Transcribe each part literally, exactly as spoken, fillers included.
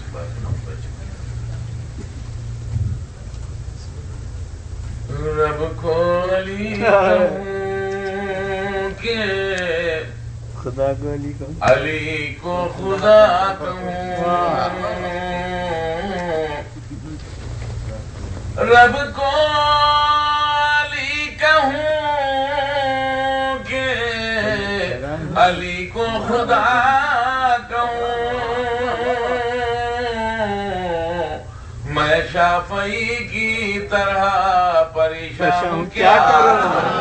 رب کو علی کہوں کہ خدا کو علی کہوں، علی کو خدا کہوں، رب کو علی کہوں کہ علی کو خدا کہوں، میں شافعی کی طرح پریشان کیا کروں؟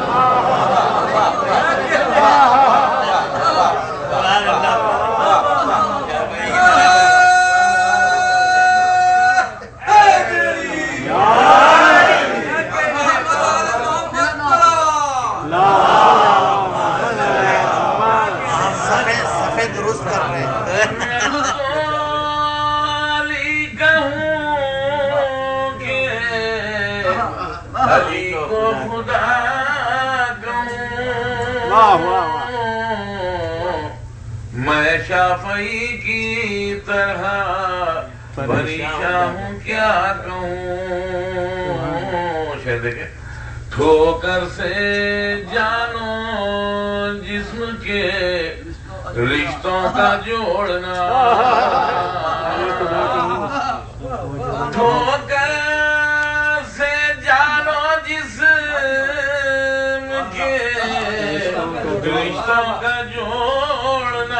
میں شافعی کی طرح پریشان ہوں کیا کہوں؟ شاید دیکھیں، ٹھوکر سے جانو جسم کے رشتوں کا جوڑنا، ٹھوکر سے جانو جسم کے رشتوں کا جوڑنا،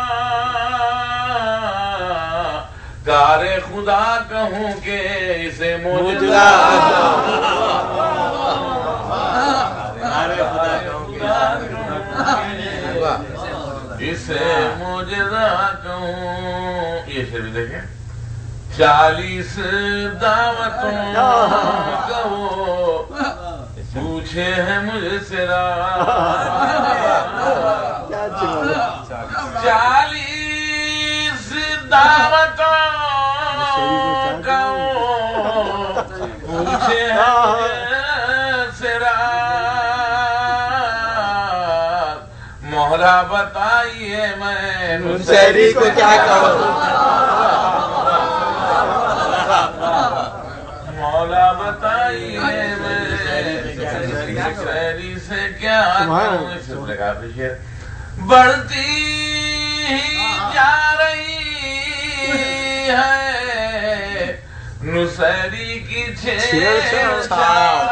کار خدا کہوں کہ اسے معجزہ، اسے معجزہ کہوں۔ یہ شعر دیکھیں، چالیس دعوتوں کہو پوچھے ہیں مجھ سے راہ، چالیس دعوتوں کہو پوچھے ہیں مجھ سے راہ، مولا بتائیے میں نصیری کو کیا کہوں؟ مولا بتائیے میں نصیری سے کیا کہوں؟ اس سے بلے کہا پیشیر، بڑھتی ہی جا رہی ہے نصیری کی چھیڑ چھاڑ،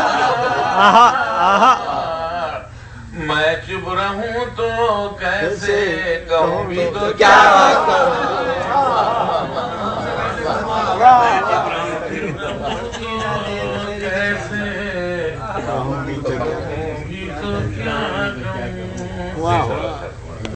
میں چپ رہوں تو کیسے کہوں بھی تو کیا کہوں؟ کیسے کہوں بھی تو کیا کہوں؟